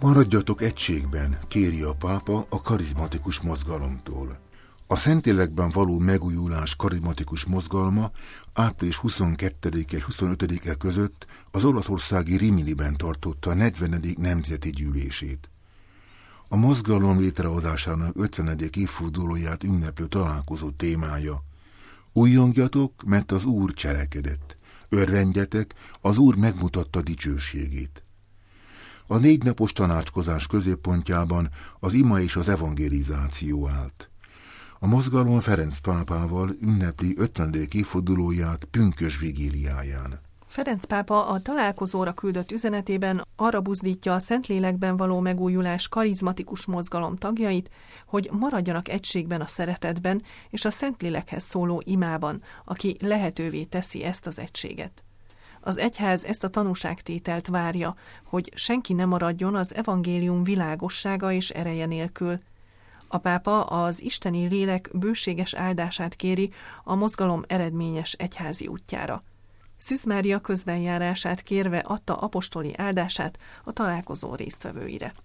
Maradjatok egységben, kéri a pápa a karizmatikus mozgalomtól. A Szentlélekben való megújulás karizmatikus mozgalma április 22 és 25-e között az olaszországi Riminiben tartotta a 40. nemzeti gyűlését. A mozgalom létrehozásának 50. évfordulóját ünneplő találkozó témája: újjongjatok, mert az Úr cselekedett, örvendjetek, az Úr megmutatta dicsőségét. A 4 napos tanácskozás középpontjában az ima és az evangelizáció állt. A mozgalom Ferenc pápával ünnepli 50. évfordulóját pünkösd vigíliáján. Ferenc pápa a találkozóra küldött üzenetében arra buzdítja a Szentlélekben való megújulás karizmatikus mozgalom tagjait, hogy maradjanak egységben a szeretetben és a Szentlélekhez szóló imában, aki lehetővé teszi ezt az egységet. Az egyház ezt a tanúságtételt várja, hogy senki ne maradjon az evangélium világossága és ereje nélkül. A pápa az isteni lélek bőséges áldását kéri a mozgalom eredményes egyházi útjára. Szűz Mária közbenjárását kérve adta apostoli áldását a találkozó résztvevőire.